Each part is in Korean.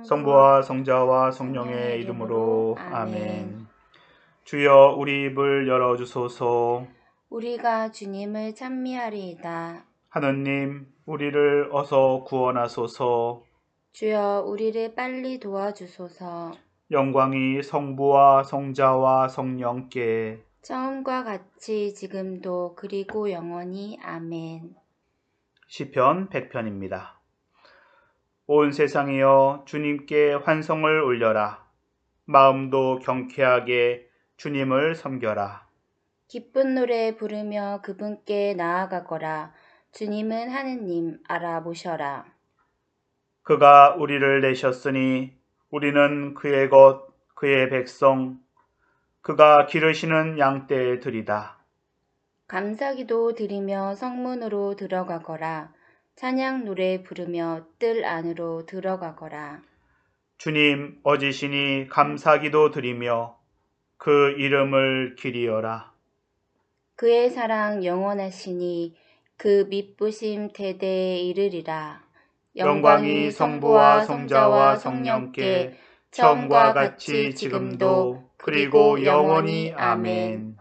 성부와 성자와 성령의 이름으로 아멘. 주여 우리 입을 열어주소서. 우리가 주님을 찬미하리이다. 하느님 우리를 어서 구원하소서. 주여 우리를 빨리 도와주소서. 영광이 성부와 성자와 성령께 처음과 같이 지금도 그리고 영원히 아멘. 시편 100편입니다. 온 세상이여 주님께 환성을 올려라. 마음도 경쾌하게 주님을 섬겨라. 기쁜 노래 부르며 그분께 나아가거라. 주님은 하느님 알아보셔라. 그가 우리를 내셨으니 우리는 그의 것, 그의 백성, 그가 기르시는 양떼의 들이다. 감사기도 드리며 성문으로 들어가거라. 찬양 노래 부르며 뜰 안으로 들어가거라. 주님 어지시니 감사기도 드리며 그 이름을 기리어라. 그의 사랑 영원하시니 그 미쁘심 대대에 이르리라. 영광이 성부와 성자와 성령께 처음과 같이 지금도 그리고 영원히 아멘.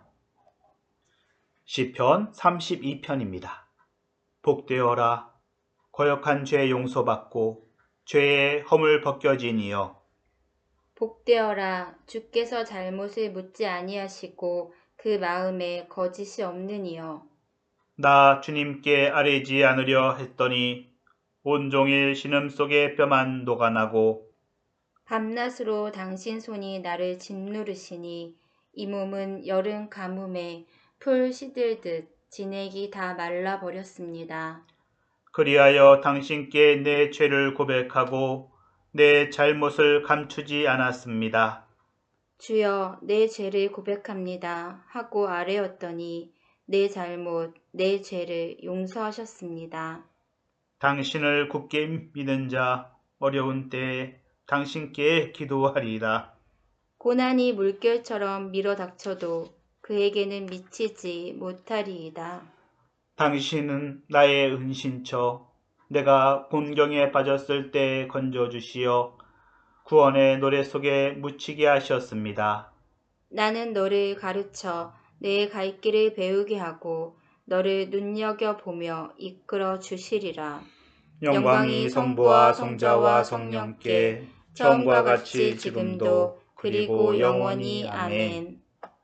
시편 32편입니다. 복되어라. 거역한 죄 용서받고 죄의 허물 벗겨지니여. 복되어라. 주께서 잘못을 묻지 아니하시고 그 마음에 거짓이 없느니여. 나 주님께 아뢰지 않으려 했더니 온종일 신음속에 뼈만 녹아나고 밤낮으로 당신 손이 나를 짓누르시니 이 몸은 여름 가뭄에 풀 시들듯 진액이 다 말라버렸습니다. 그리하여 당신께 내 죄를 고백하고 내 잘못을 감추지 않았습니다. 주여 내 죄를 고백합니다 하고 아뢰었더니 내 잘못, 내 죄를 용서하셨습니다. 당신을 굳게 믿는 자 어려운 때에 당신께 기도하리이다. 고난이 물결처럼 밀어닥쳐도 그에게는 미치지 못하리이다. 당신은 나의 은신처, 내가 곤경에 빠졌을 때 건져주시어 구원의 노래 속에 묻히게 하셨습니다. 나는 너를 가르쳐 내 갈 길을 배우게 하고 너를 눈여겨보며 이끌어 주시리라. 영광이 성부와 성자와 성령께 처음과 같이 지금도 그리고 영원히 아멘.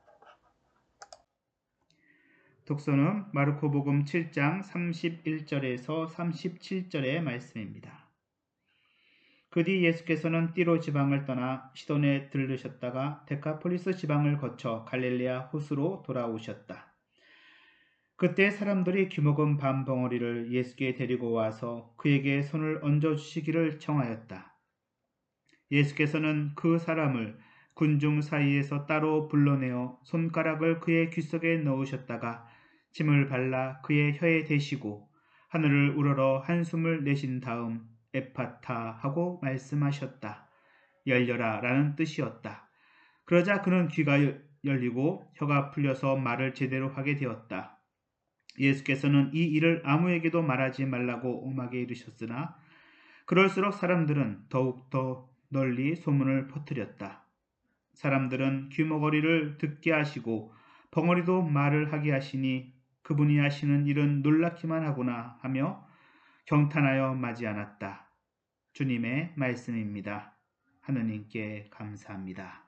독서는 마르코복음 7장 31절에서 37절의 말씀입니다. 그 뒤 예수께서는 띠로 지방을 떠나 시돈에 들르셨다가 데카폴리스 지방을 거쳐 갈릴레아 호수로 돌아오셨다. 그때 사람들이 귀먹은 밤 벙어리를 예수께 데리고 와서 그에게 손을 얹어주시기를 청하였다. 예수께서는 그 사람을 군중 사이에서 따로 불러내어 손가락을 그의 귀 속에 넣으셨다가 침을 발라 그의 혀에 대시고 하늘을 우러러 한숨을 내신 다음 에파타 하고 말씀하셨다. 열려라 라는 뜻이었다. 그러자 그는 귀가 열리고 혀가 풀려서 말을 제대로 하게 되었다. 예수께서는 이 일을 아무에게도 말하지 말라고 엄하게 이르셨으나 그럴수록 사람들은 더욱 더 널리 소문을 퍼뜨렸다. 사람들은 귀머거리를 듣게 하시고 벙어리도 말을 하게 하시니 그분이 하시는 일은 놀랍기만 하구나 하며 경탄하여 맞이 않았다. 주님의 말씀입니다. 하느님께 감사합니다.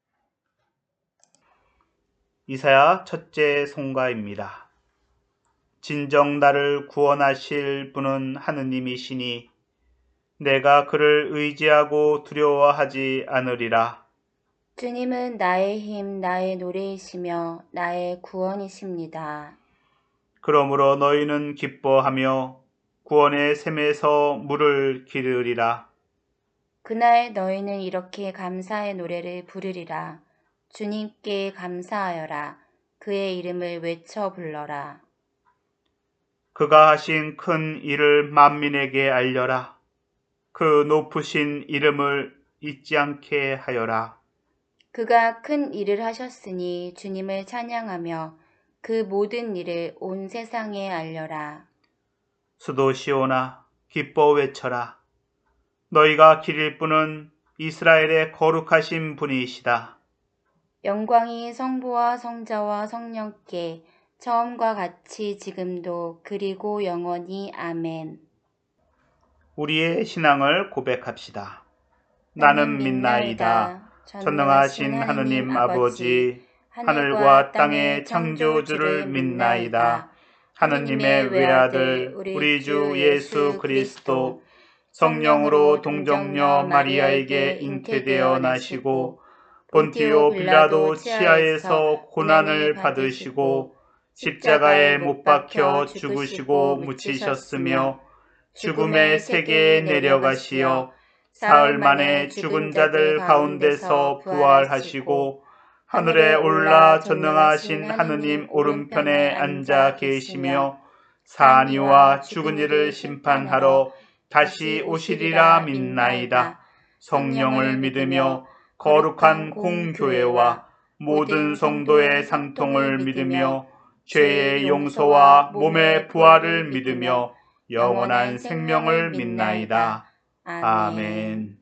이사야 첫째 송가입니다. 진정 나를 구원하실 분은 하느님이시니 내가 그를 의지하고 두려워하지 않으리라. 주님은 나의 힘, 나의 노래이시며 나의 구원이십니다. 그러므로 너희는 기뻐하며 구원의 샘에서 물을 기르리라. 그날 너희는 이렇게 감사의 노래를 부르리라. 주님께 감사하여라. 그의 이름을 외쳐 불러라. 그가 하신 큰 일을 만민에게 알려라. 그 높으신 이름을 잊지 않게 하여라. 그가 큰 일을 하셨으니 주님을 찬양하며 그 모든 일을 온 세상에 알려라. 수도 시온아 기뻐 외쳐라. 너희가 기릴 분은 이스라엘의 거룩하신 분이시다. 영광이 성부와 성자와 성령께 처음과 같이 지금도 그리고 영원히 아멘. 우리의 신앙을 고백합시다. 나는 믿나이다. 전능하신 하느님 아버지, 하늘과 땅의 창조주를 믿나이다. 하느님의 외아들 우리 주 예수 그리스도 성령으로 동정녀 마리아에게 잉태되어 나시고 본티오 빌라도 치하에서 고난을 받으시고 십자가에 못 박혀 죽으시고 묻히셨으며 죽음의 세계에 내려가시어 사흘 만에 죽은 자들 가운데서 부활하시고 하늘에 올라 전능하신 하느님 오른편에 앉아 계시며 사니와 죽은 이를 심판하러 다시 오시리라 믿나이다. 성령을 믿으며 거룩한 공교회와 모든 성도의 상통을 믿으며 죄의 용서와 몸의 부활을 믿으며 영원한 생명을 믿나이다. 아멘.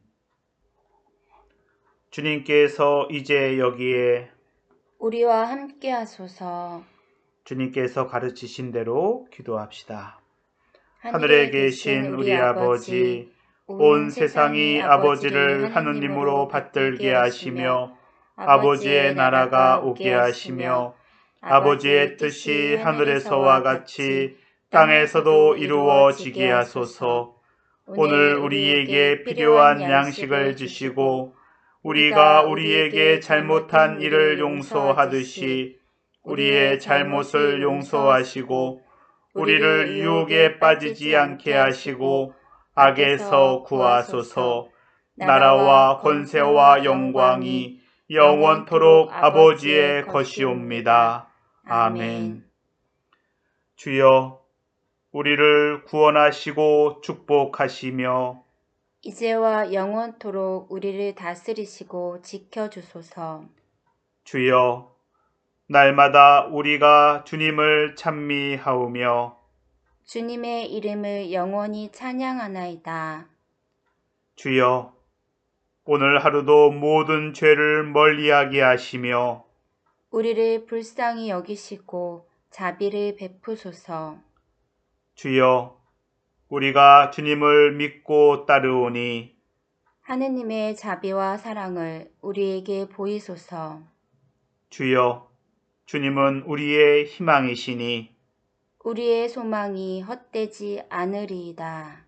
주님께서 이제 여기에 우리와 함께 하소서. 주님께서 가르치신 대로 기도합시다. 하늘에 계신 우리 아버지, 온 세상이 아버지를 하느님으로 받들게 하시며 아버지의 나라가 오게 하시며 아버지의 뜻이 하늘에서와 같이 땅에서도 이루어지게 하소서. 오늘 우리에게 필요한 양식을 주시고 우리가 우리에게 잘못한 일을 용서하듯이 우리의 잘못을 용서하시고 우리를 유혹에 빠지지 않게 하시고 악에서 구하소서. 나라와 권세와 영광이 영원토록 아버지의 것이옵니다. 아멘. 주여, 우리를 구원하시고 축복하시며 이제와 영원토록 우리를 다스리시고 지켜주소서. 주여, 날마다 우리가 주님을 찬미하오며 주님의 이름을 영원히 찬양하나이다. 주여, 오늘 하루도 모든 죄를 멀리하게 하시며 우리를 불쌍히 여기시고 자비를 베푸소서. 주여, 우리가 주님을 믿고 따르오니 하느님의 자비와 사랑을 우리에게 보이소서. 주여, 주님은 우리의 희망이시니 우리의 소망이 헛되지 않으리이다.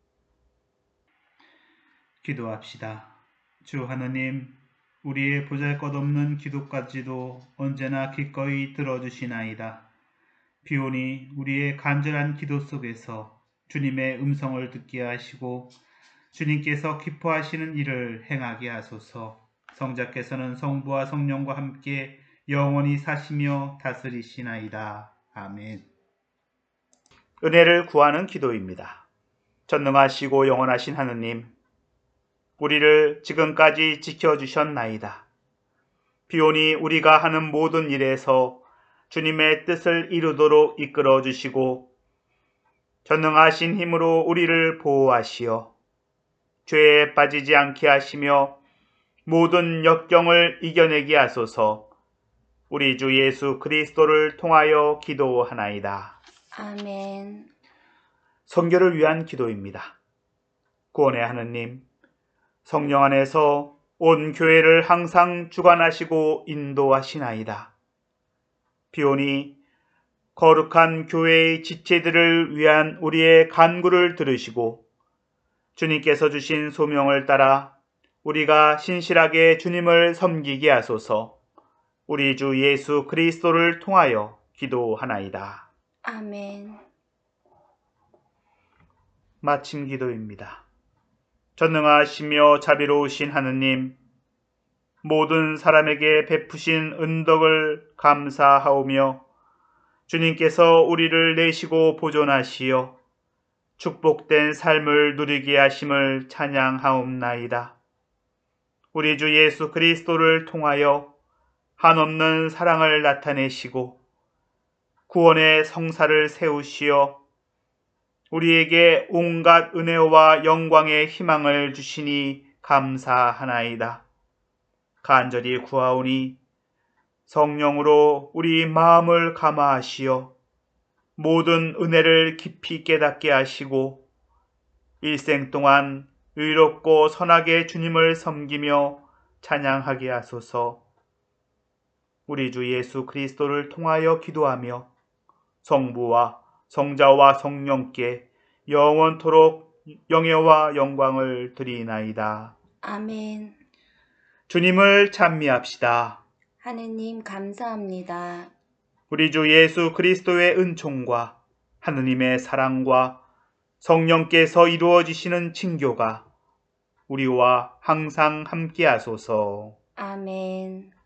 기도합시다. 주 하느님, 우리의 보잘것없는 기도까지도 언제나 기꺼이 들어주시나이다. 비오니 우리의 간절한 기도 속에서 주님의 음성을 듣게 하시고 주님께서 기뻐하시는 일을 행하게 하소서. 성자께서는 성부와 성령과 함께 영원히 사시며 다스리시나이다. 아멘. 은혜를 구하는 기도입니다. 전능하시고 영원하신 하느님, 우리를 지금까지 지켜주셨나이다. 비오니 우리가 하는 모든 일에서 주님의 뜻을 이루도록 이끌어 주시고 전능하신 힘으로 우리를 보호하시어 죄에 빠지지 않게 하시며 모든 역경을 이겨내게 하소서. 우리 주 예수 그리스도를 통하여 기도하나이다. 아멘. 선교를 위한 기도입니다. 구원의 하느님, 성령 안에서 온 교회를 항상 주관하시고 인도하시나이다. 비오니 거룩한 교회의 지체들을 위한 우리의 간구를 들으시고 주님께서 주신 소명을 따라 우리가 신실하게 주님을 섬기게 하소서. 우리 주 예수 그리스도를 통하여 기도하나이다. 아멘. 마침 기도입니다. 전능하시며 자비로우신 하느님, 모든 사람에게 베푸신 은덕을 감사하오며 주님께서 우리를 내시고 보존하시어 축복된 삶을 누리게 하심을 찬양하옵나이다. 우리 주 예수 그리스도를 통하여 한없는 사랑을 나타내시고 구원의 성사를 세우시어 우리에게 온갖 은혜와 영광의 희망을 주시니 감사하나이다. 간절히 구하오니 성령으로 우리 마음을 감화하시어 모든 은혜를 깊이 깨닫게 하시고 일생 동안 의롭고 선하게 주님을 섬기며 찬양하게 하소서. 우리 주 예수 그리스도를 통하여 기도하며 성부와 성자와 성령께 영원토록 영예와 영광을 드리나이다. 아멘. 주님을 찬미합시다. 하느님 감사합니다. 우리 주 예수 그리스도의 은총과 하느님의 사랑과 성령께서 이루어지시는 친교가 우리와 항상 함께 하소서. 아멘.